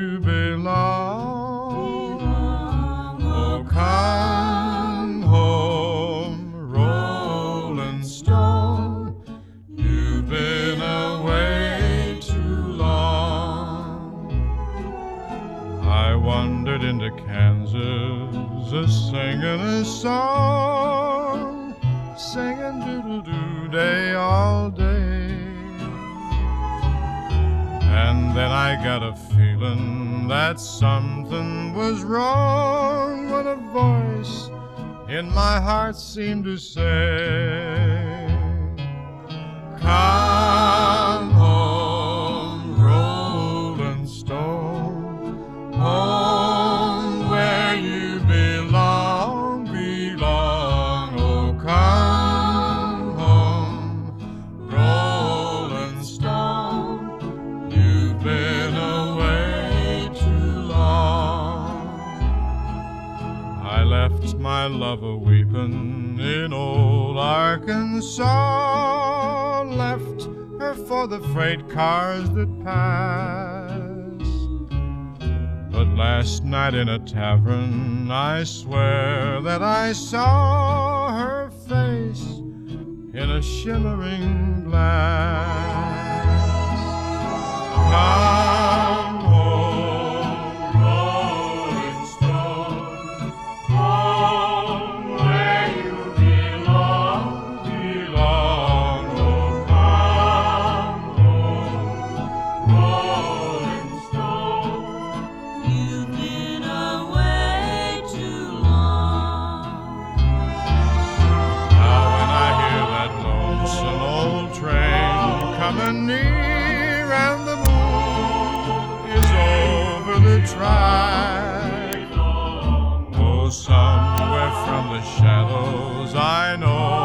you belong. Oh, come home, Rolling Stone. You've been away too long. I wandered into Kansas a-singing a song, singing doodle-doo day all day. And then I got a feeling that something was wrong when a voice in my heart seemed to say, come home, Rolling Stone, home where you belong, belong. Oh, come home, Rolling Stone, you've been away too long. I left my love a-weepin' in old Arkansas, left her for the freight cars that pass. But last night in a tavern, I swear that I saw her face in a shimmering glass. Come home, Rolling Stone, home where you belong, belong. Oh, come home, Rolling Stone. You've been away too long. Now when I hear that lonesome old train coming near and the moon is over the track, oh, somewhere from the shadows I know